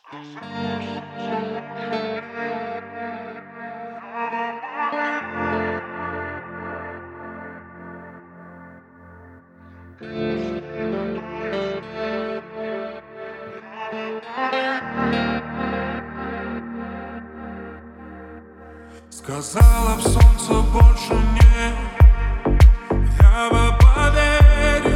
Сказала б солнце больше нет, я бы поверил.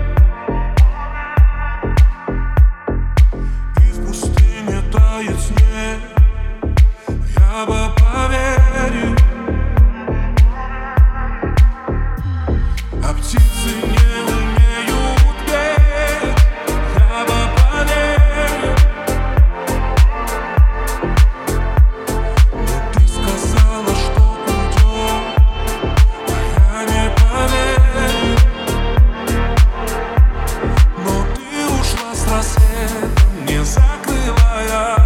И в пустыне тает снег, я бы поверил. А птицы не умеют петь, я бы поверил. Но ты сказала, что уйдешь, а я не поверил. Но ты ушла с рассветом, не закрывая